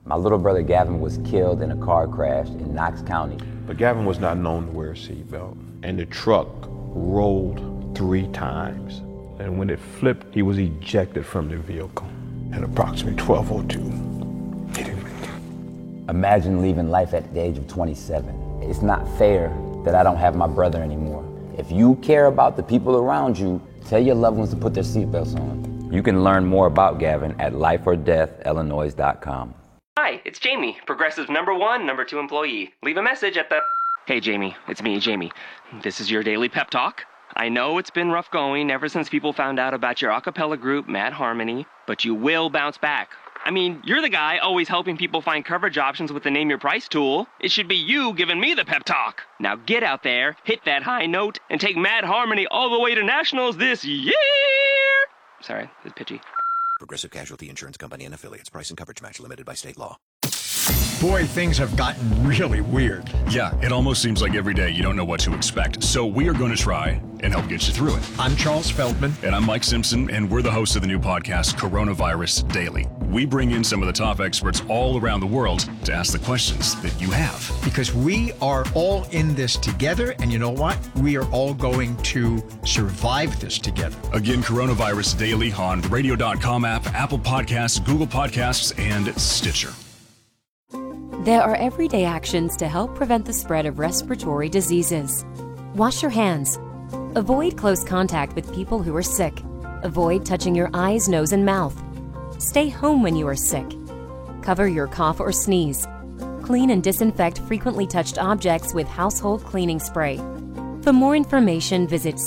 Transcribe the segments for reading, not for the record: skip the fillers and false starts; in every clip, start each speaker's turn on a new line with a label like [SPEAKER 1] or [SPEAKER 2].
[SPEAKER 1] My little brother Gavin was killed in a car crash in Knox County.
[SPEAKER 2] But Gavin was not known to wear a seatbelt, and the truck rolled 3 times. And when it flipped, he was ejected from the vehicle at approximately 12:02. He didn't make it.
[SPEAKER 1] Imagine leaving life at the age of 27. It's not fair that I don't have my brother anymore. If you care about the people around you, tell your loved ones to put their seatbelts on. You can learn more about Gavin at lifeordeathillinois.com.
[SPEAKER 3] Hi, it's Jamie, Progressive #1, #2 employee. Leave a message at the... Hey, Jamie, it's me, Jamie. This is your daily pep talk. I know it's been rough going ever since people found out about your a cappella group, Mad Harmony, but you will bounce back. I mean, you're the guy always helping people find coverage options with the Name Your Price tool. It should be you giving me the pep talk. Now get out there, hit that high note, and take Mad Harmony all the way to nationals this year! Sorry, it's pitchy.
[SPEAKER 4] Progressive Casualty Insurance Company and Affiliates. Price and coverage match limited by state law.
[SPEAKER 5] Boy, things have gotten really weird.
[SPEAKER 6] Yeah, it almost seems like every day you don't know what to expect. So we are going to try and help get you through it.
[SPEAKER 5] I'm Charles Feldman.
[SPEAKER 6] And I'm Mike Simpson, and we're the hosts of the new podcast, Coronavirus Daily. We bring in some of the top experts all around the world to ask the questions that you have.
[SPEAKER 5] Because we are all in this together, and you know what? We are all going to survive this together.
[SPEAKER 6] Again, Coronavirus Daily on the radio.com app, Apple Podcasts, Google Podcasts, and Stitcher.
[SPEAKER 7] There are everyday actions to help prevent the spread of respiratory diseases. Wash your hands. Avoid close contact with people who are sick. Avoid touching your eyes, nose, and mouth. Stay home when you are sick. Cover your cough or sneeze. Clean and disinfect frequently touched objects with household cleaning spray. For more information, visit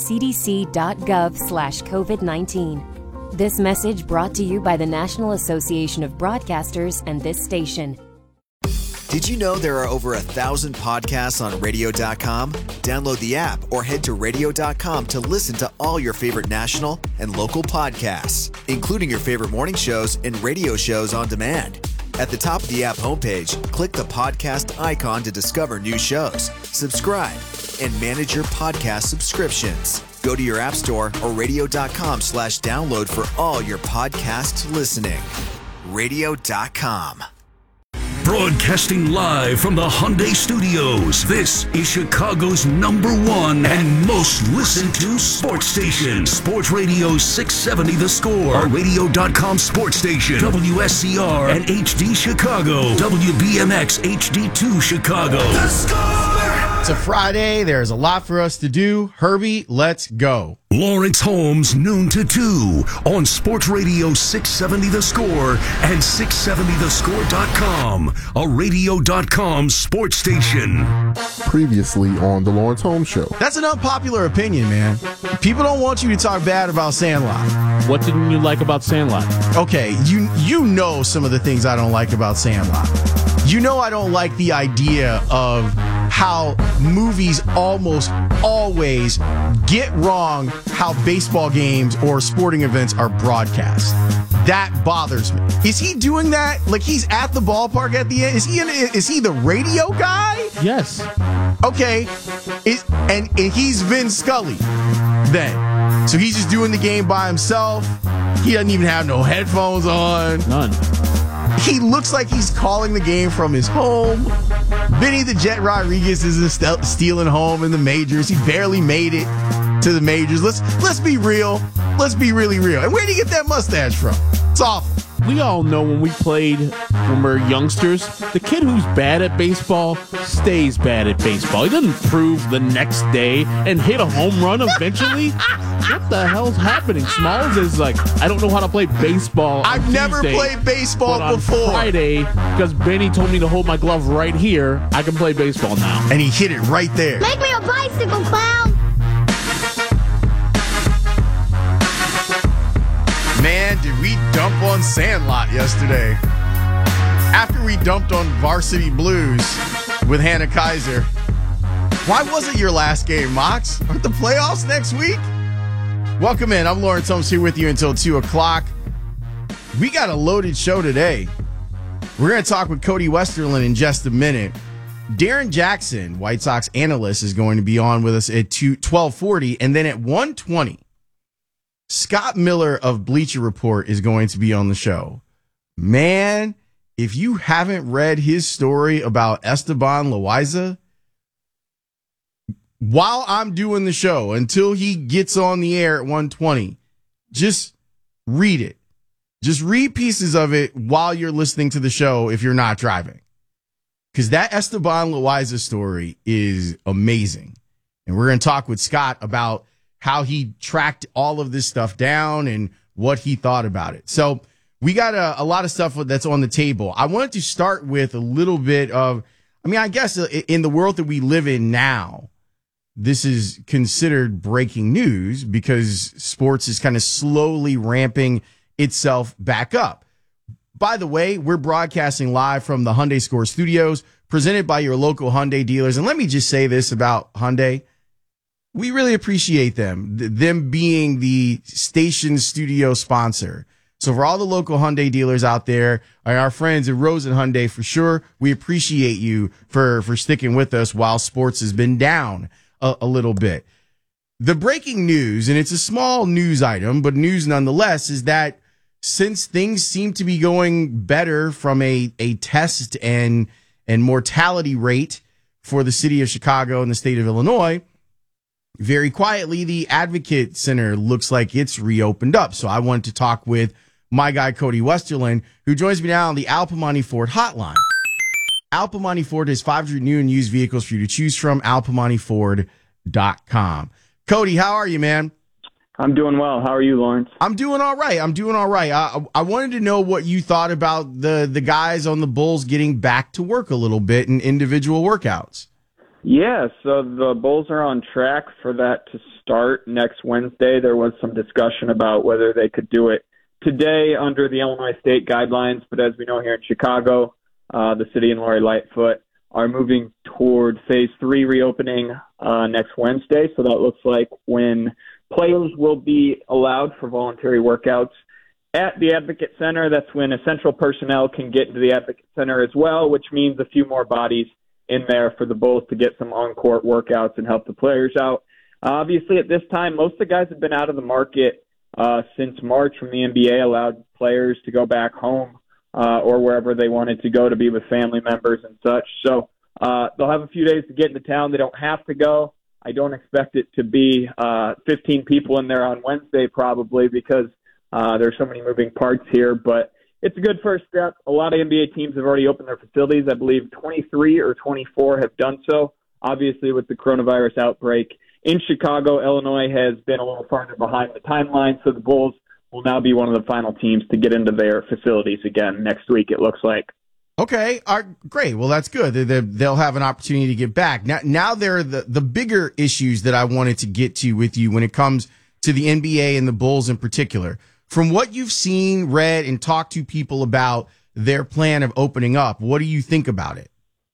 [SPEAKER 7] cdc.gov/COVID-19. This message brought to you by the National Association of Broadcasters and this station.
[SPEAKER 4] Did you know there are over 1,000 podcasts on radio.com? Download the app or head to radio.com to listen to all your favorite national and local podcasts, including your favorite morning shows and radio shows on demand. At the top of the app homepage, click the podcast icon to discover new shows, subscribe, and manage your podcast subscriptions. Go to your app store or radio.com/download for all your podcast listening. Radio.com.
[SPEAKER 8] Broadcasting live from the Hyundai Studios, this is Chicago's #1 and most listened to sports station. Sports Radio 670 The Score, a radio.com sports station. WSCR and HD Chicago, WBMX HD2 Chicago. The Score!
[SPEAKER 9] It's a Friday. There's a lot for us to do. Herbie, let's go.
[SPEAKER 8] Lawrence Holmes, noon to 2 on Sports Radio 670 The Score and 670thescore.com, a radio.com sports station.
[SPEAKER 10] Previously on The Lawrence Holmes Show.
[SPEAKER 9] That's an unpopular opinion, man. People don't want you to talk bad about Sandlot.
[SPEAKER 11] What didn't you like about Sandlot?
[SPEAKER 9] Okay, you know some of the things I don't like about Sandlot. You know I don't like the idea of how movies almost always get wrong how baseball games or sporting events are broadcast. That bothers me. Is he doing that? Like he's at the ballpark at the end? Is he the radio guy?
[SPEAKER 11] Yes.
[SPEAKER 9] Okay. And he's Vin Scully then. So he's just doing the game by himself. He doesn't even have no headphones on.
[SPEAKER 11] None.
[SPEAKER 9] He looks like he's calling the game from his home. Benny the Jet Rodriguez isn't stealing home in the majors. He barely made it to the majors. Let's be real. Let's be really real. And where did he get that mustache from? It's awful.
[SPEAKER 11] We all know when we played when we were youngsters, the kid who's bad at baseball stays bad at baseball. He doesn't improve the next day and hit a home run eventually. What the hell's happening? Smalls is like, I don't know how to play baseball.
[SPEAKER 9] I've never played baseball before.
[SPEAKER 11] On Friday, because Benny told me to hold my glove right here, I can play baseball now.
[SPEAKER 9] And he hit it right there.
[SPEAKER 12] Make me a bicycle, clown!
[SPEAKER 9] Man, did we dump on Sandlot yesterday. After we dumped on Varsity Blues with Hannah Kaiser. Why was it your last game, Mox? Aren't the playoffs next week? Welcome in. I'm Lawrence Holmes here with you until 2 o'clock. We got a loaded show today. We're going to talk with Cody Westerlund in just a minute. Darren Jackson, White Sox analyst, is going to be on with us at 12:40. And then at 1:20, Scott Miller of Bleacher Report is going to be on the show. Man, if you haven't read his story about Esteban Loaiza, while I'm doing the show, until he gets on the air at 1:20, just read it. Just read pieces of it while you're listening to the show if you're not driving. Because that Esteban Loaiza story is amazing. And we're going to talk with Scott about how he tracked all of this stuff down and what he thought about it. So we got a lot of stuff that's on the table. I wanted to start with a little bit of, I guess in the world that we live in now, this is considered breaking news because sports is kind of slowly ramping itself back up. By the way, we're broadcasting live from the Hyundai Score Studios, presented by your local Hyundai dealers. And let me just say this about Hyundai. We really appreciate them being the station studio sponsor. So for all the local Hyundai dealers out there, our friends at Rosen Hyundai, for sure, we appreciate you for sticking with us while sports has been down a little bit. The breaking news, and it's a small news item, but news nonetheless, is that since things seem to be going better from a test and mortality rate for the city of Chicago and the state of Illinois, very quietly, the Advocate Center looks like it's reopened up. So I wanted to talk with my guy, Cody Westerland, who joins me now on the Al Piemonte Ford hotline. Al Piemonte Ford has 500 new and used vehicles for you to choose from. alpiemonteford.com. Cody, how are you, man?
[SPEAKER 13] I'm doing well. How are you, Lawrence?
[SPEAKER 9] I'm doing all right. I wanted to know what you thought about the guys on the Bulls getting back to work a little bit in individual workouts.
[SPEAKER 13] Yeah, so the Bulls are on track for that to start next Wednesday. There was some discussion about whether they could do it today under the Illinois state guidelines, but as we know here in Chicago, the city and Lori Lightfoot are moving toward phase 3 reopening next Wednesday. So that looks like when players will be allowed for voluntary workouts at the Advocate Center. That's when essential personnel can get into the Advocate Center as well, which means a few more bodies in there for the Bulls to get some on-court workouts and help the players out. Obviously, at this time, most of the guys have been out of the market since March when the NBA allowed players to go back home or wherever they wanted to go to be with family members and such. So they'll have a few days to get into town. They don't have to go. I don't expect it to be 15 people in there on Wednesday probably because there's so many moving parts here. But it's a good first step. A lot of NBA teams have already opened their facilities. I believe 23 or 24 have done so. Obviously, with the coronavirus outbreak in Chicago, Illinois has been a little farther behind the timeline, so the Bulls will now be one of the final teams to get into their facilities again next week, it looks like.
[SPEAKER 9] Okay, great. Well, that's good. They'll have an opportunity to get back. Now there are the bigger issues that I wanted to get to with you when it comes to the NBA and the Bulls in particular. From what you've seen, read, and talked to people about their plan of opening up, what do you think about it?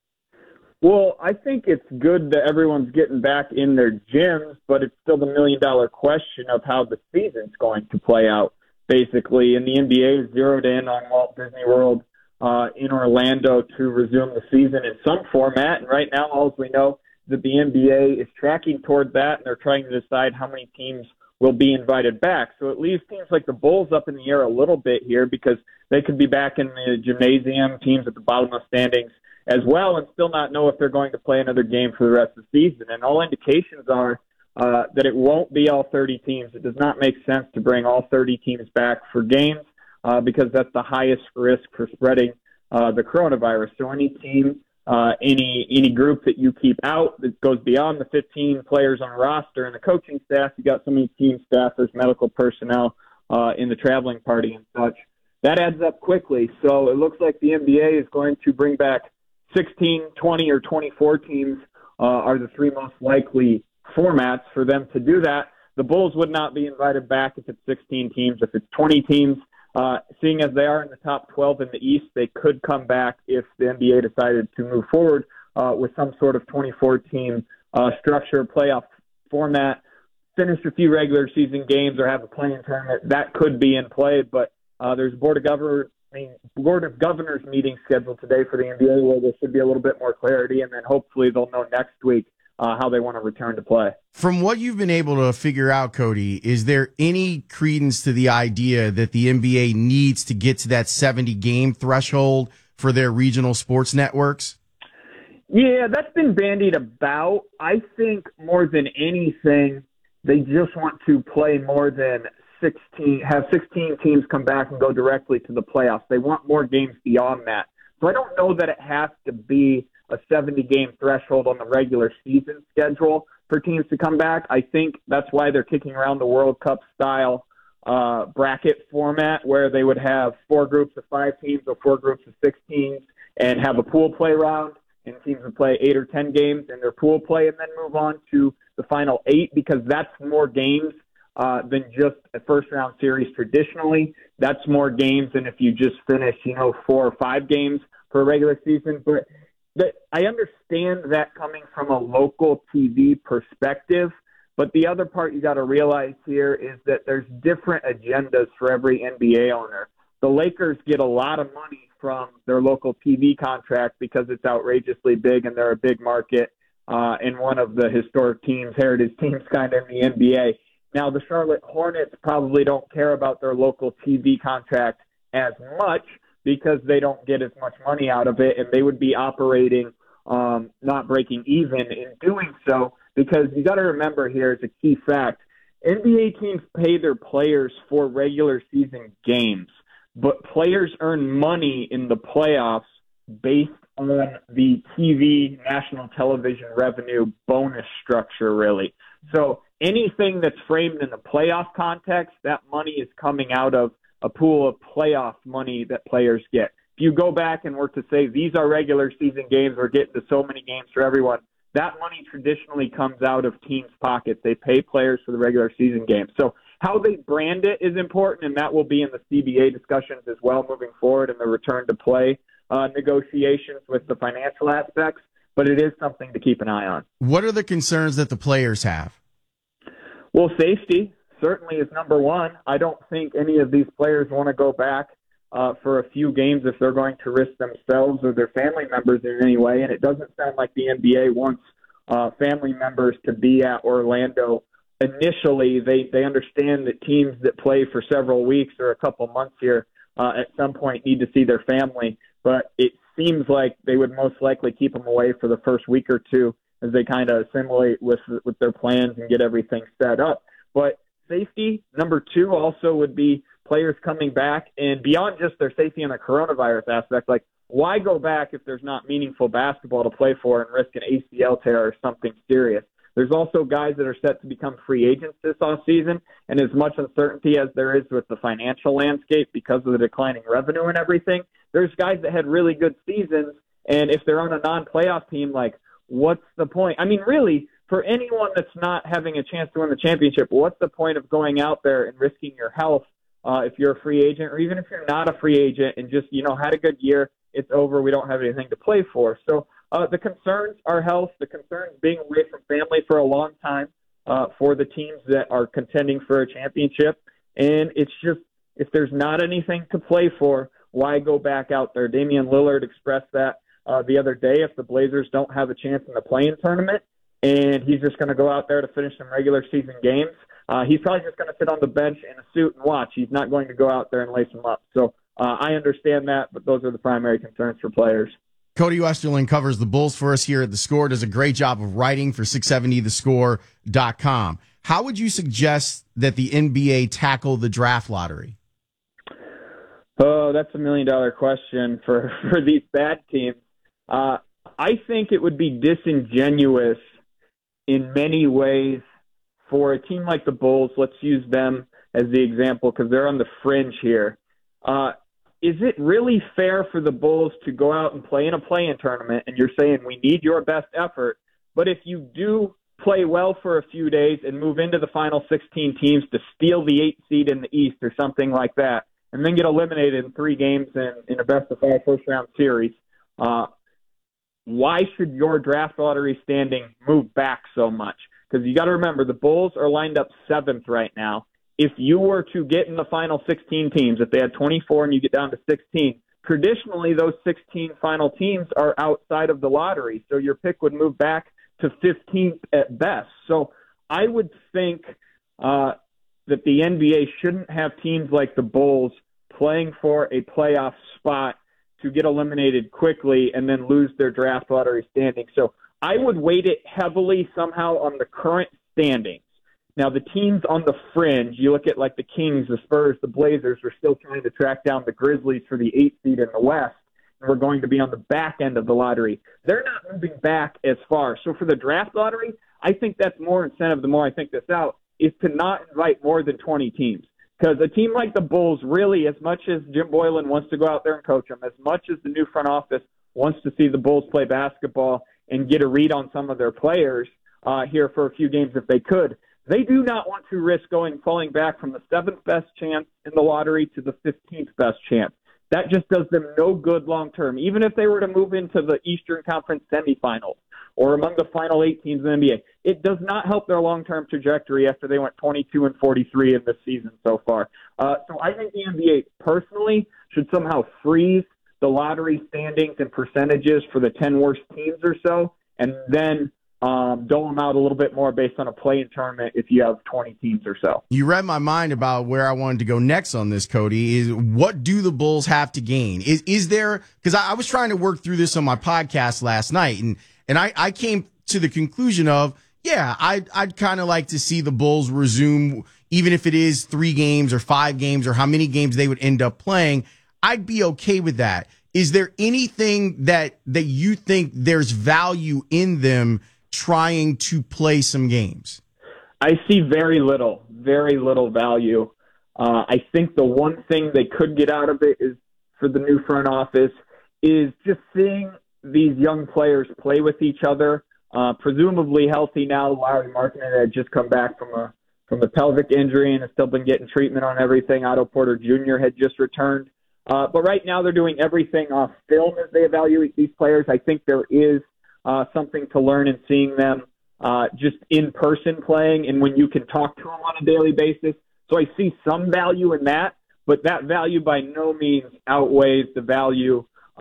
[SPEAKER 13] Well, I think it's good that everyone's getting back in their gyms, but it's still the million-dollar question of how the season's going to play out, basically. And the NBA is zeroed in on Walt Disney World in Orlando to resume the season in some format. And right now, all we know is that the NBA is tracking toward that, and they're trying to decide how many teams will be invited back. So it leaves teams like the Bulls up in the air a little bit here because they could be back in the gymnasium, teams at the bottom of standings as well, and still not know if they're going to play another game for the rest of the season. And all indications are that it won't be all 30 teams. It does not make sense to bring all 30 teams back for games because that's the highest risk for spreading the coronavirus. So any team, any group that you keep out that goes beyond the 15 players on a roster and the coaching staff, you got so many team staffers, medical personnel in the traveling party and such, that adds up quickly. So it looks like the NBA is going to bring back 16, 20, or 24 teams are the three most likely formats for them to do that. The Bulls would not be invited back if it's 16 teams. If it's 20 teams, seeing as they are in the top 12 in the East, they could come back if the NBA decided to move forward with some sort of 24-team structure, playoff format, finish a few regular season games or have a play-in tournament. That could be in play, but there's a Board of Governors meeting scheduled today for the NBA where there should be a little bit more clarity, and then hopefully they'll know next week how they want to return to play.
[SPEAKER 9] From what you've been able to figure out, Cody, is there any credence to the idea that the NBA needs to get to that 70-game threshold for their regional sports networks?
[SPEAKER 13] Yeah, that's been bandied about. I think more than anything, they just want to play more than 16, have 16 teams come back and go directly to the playoffs. They want more games beyond that. So I don't know that it has to be a 70-game threshold on the regular season schedule for teams to come back. I think that's why they're kicking around the World Cup style bracket format, where they would have 4 groups of 5 teams or 4 groups of 6 teams and have a pool play round, and teams would play 8 or 10 games in their pool play and then move on to the final 8, because that's more games than just a first-round series traditionally. That's more games than if you just finish, 4 or 5 games for a regular season. But I understand that coming from a local TV perspective, but the other part you got to realize here is that there's different agendas for every NBA owner. The Lakers get a lot of money from their local TV contract because it's outrageously big and they're a big market and one of the historic teams, heritage teams kind of in the NBA. Now, the Charlotte Hornets probably don't care about their local TV contract as much because they don't get as much money out of it, and they would be operating not breaking even in doing so, because you got to remember here, it's a key fact, NBA teams pay their players for regular season games, but players earn money in the playoffs based on the TV national television revenue bonus structure, really. So anything that's framed in the playoff context, that money is coming out of a pool of playoff money that players get. If you go back and were to say these are regular season games, we're getting to so many games for everyone, that money traditionally comes out of teams' pockets. They pay players for the regular season games. So how they brand it is important, and that will be in the CBA discussions as well moving forward in the return to play negotiations with the financial aspects. But it is something to keep an eye on.
[SPEAKER 9] What are the concerns that the players have?
[SPEAKER 13] Well, safety certainly is number one. I don't think any of these players want to go back for a few games if they're going to risk themselves or their family members in any way. And it doesn't sound like the NBA wants family members to be at Orlando. Initially, they understand that teams that play for several weeks or a couple months here at some point need to see their family. But it seems like they would most likely keep them away for the first week or two as they kind of assimilate with their plans and get everything set up. But safety, number two, also would be players coming back, and beyond just their safety and the coronavirus aspect, like why go back if there's not meaningful basketball to play for and risk an ACL tear or something serious? There's also guys that are set to become free agents this offseason, and as much uncertainty as there is with the financial landscape because of the declining revenue and everything, there's guys that had really good seasons, and if they're on a non-playoff team, like, what's the point? I mean, really, for anyone that's not having a chance to win the championship, what's the point of going out there and risking your health if you're a free agent, or even if you're not a free agent and just, had a good year, it's over, we don't have anything to play for. So the concerns are health, the concerns being away from family for a long time for the teams that are contending for a championship. And it's just, if there's not anything to play for, why go back out there? Damian Lillard expressed that the other day. If the Blazers don't have a chance in the play-in tournament and he's just going to go out there to finish some regular season games, he's probably just going to sit on the bench in a suit and watch. He's not going to go out there and lace them up. So I understand that, but those are the primary concerns for players.
[SPEAKER 9] Cody Westerlund covers the Bulls for us here at The Score, does a great job of writing for 670thescore.com. How would you suggest that the NBA tackle the draft lottery?
[SPEAKER 13] Oh, that's $1 million question for these bad teams. I think it would be disingenuous in many ways for a team like the Bulls. Let's use them as the example because they're on the fringe here. Is it really fair for the Bulls to go out and play in a play-in tournament, and you're saying we need your best effort, but if you do play well for a few days and move into the final 16 teams to steal the 8th seed in the East or something like that, and then get eliminated in 3 games in a best-of-5 first-round series, why should your draft lottery standing move back so much? Because you got to remember, the Bulls are lined up 7th right now. If you were to get in the final 16 teams, if they had 24 and you get down to 16, traditionally those 16 final teams are outside of the lottery, so your pick would move back to 15th at best. So I would think that the NBA shouldn't have teams like the Bulls playing for a playoff spot to get eliminated quickly and then lose their draft lottery standing. So I would weight it heavily somehow on the current standings. Now, the teams on the fringe, you look at like the Kings, the Spurs, the Blazers, we're still trying to track down the Grizzlies for the 8th seed in the West, and we're going to be on the back end of the lottery. They're not moving back as far. So for the draft lottery, I think that's more incentive the more I think this out, is to not invite more than 20 teams. Because a team like the Bulls, really, as much as Jim Boylan wants to go out there and coach them, as much as the new front office wants to see the Bulls play basketball and get a read on some of their players here for a few games if they could, they do not want to risk falling back from the 7th best chance in the lottery to the 15th best chance. That just does them no good long term. Even if they were to move into the Eastern Conference semifinals or among the final 8 teams in the NBA, it does not help their long-term trajectory after they went 22-43 in this season so far. So I think the NBA personally should somehow freeze the lottery standings and percentages for the 10 worst teams or so, and then dole them out a little bit more based on a play-in tournament if you have 20 teams or so.
[SPEAKER 9] You read my mind about where I wanted to go next on this, Cody, is what do the Bulls have to gain? Is there, because I was trying to work through this on my podcast last night, and I came to the conclusion of, yeah, I'd kind of like to see the Bulls resume, even if it is 3 games or 5 games or how many games they would end up playing. I'd be okay with that. Is there anything that you think there's value in them trying to play some games?
[SPEAKER 13] I see very little value. I think the one thing they could get out of it is, for the new front office, is just seeing these young players play with each other, presumably healthy now. Larry Markkinen had just come back from a pelvic injury and has still been getting treatment on everything. Otto Porter Jr. had just returned. But right now they're doing everything off film as they evaluate these players. I think there is something to learn in seeing them just in person playing and when you can talk to them on a daily basis. So I see some value in that, but that value by no means outweighs the value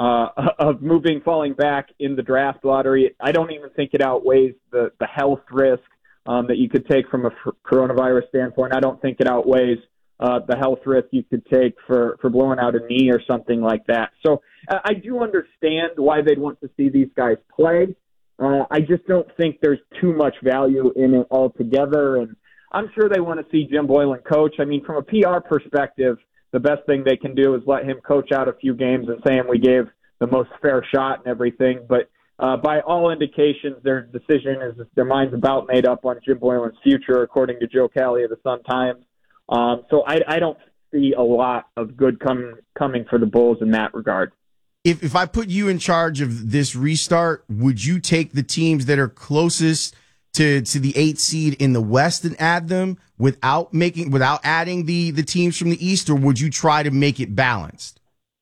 [SPEAKER 13] of falling back in the draft lottery. I don't even think it outweighs the health risk that you could take from a coronavirus standpoint. I don't think it outweighs the health risk you could take for blowing out a knee or something like that. So I do understand why they'd want to see these guys play. I just don't think there's too much value in it altogether. And I'm sure they want to see Jim Boylan coach. I mean, from a PR perspective, the best thing they can do is let him coach out a few games and say we gave the most fair shot and everything. But by all indications, their decision is their mind's about made up on Jim Boylan's future, according to Joe Cali of the Sun-Times. So I don't see a lot of good coming for the Bulls in that regard.
[SPEAKER 9] If I put you in charge of this restart, would you take the teams that are closest to the 8th seed in the West and add them without adding the teams from the East, or would you try to make it balanced?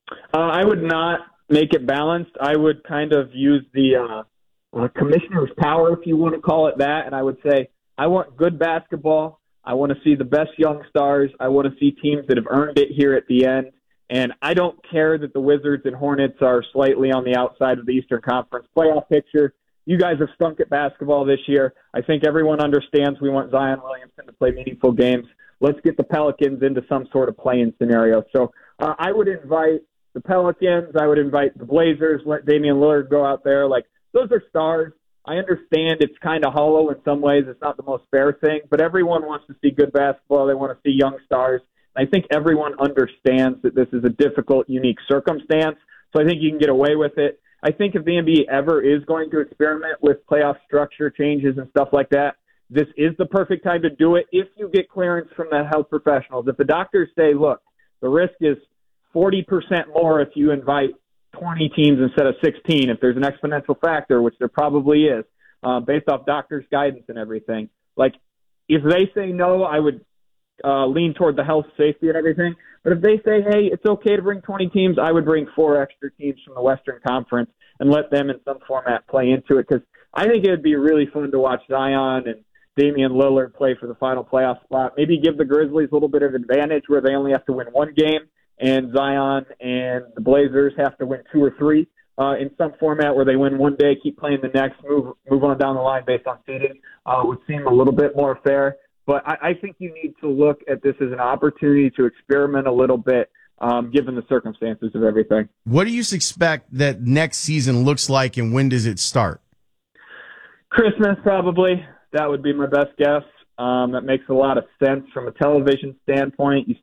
[SPEAKER 13] I would not make it balanced. I would kind of use the commissioner's power, if you want to call it that, and I would say I want good basketball. I want to see the best young stars. I want to see teams that have earned it here at the end. And I don't care that the Wizards and Hornets are slightly on the outside of the Eastern Conference playoff picture. You guys have stunk at basketball this year. I think everyone understands we want Zion Williamson to play meaningful games. Let's get the Pelicans into some sort of play-in scenario. So I would invite the Pelicans. I would invite the Blazers. Let Damian Lillard go out there. Like, those are stars. I understand it's kind of hollow in some ways. It's not the most fair thing, but everyone wants to see good basketball. They want to see young stars. I think everyone understands that this is a difficult, unique circumstance, so I think you can get away with it. I think if the NBA ever is going to experiment with playoff structure changes and stuff like that, this is the perfect time to do it if you get clearance from the health professionals. If the doctors say, look, the risk is 40% more if you invite 20 teams instead of 16, if there's an exponential factor, which there probably is, based off doctors' guidance and everything. Like, if they say no, I would lean toward the health, safety, and everything. But if they say, hey, it's okay to bring 20 teams, I would bring 4 extra teams from the Western Conference and let them in some format play into it, because I think it would be really fun to watch Zion and Damian Lillard play for the final playoff spot. Maybe give the Grizzlies a little bit of advantage where they only have to win 1 game, and Zion and the Blazers have to win 2 or 3 in some format where they win one day, keep playing the next, move on down the line based on seeding. Would seem a little bit more fair. But I think you need to look at this as an opportunity to experiment a little bit given the circumstances of everything.
[SPEAKER 9] What do you expect that next season looks like, and when does it start?
[SPEAKER 13] Christmas, probably. That would be my best guess. That makes a lot of sense from a television standpoint. You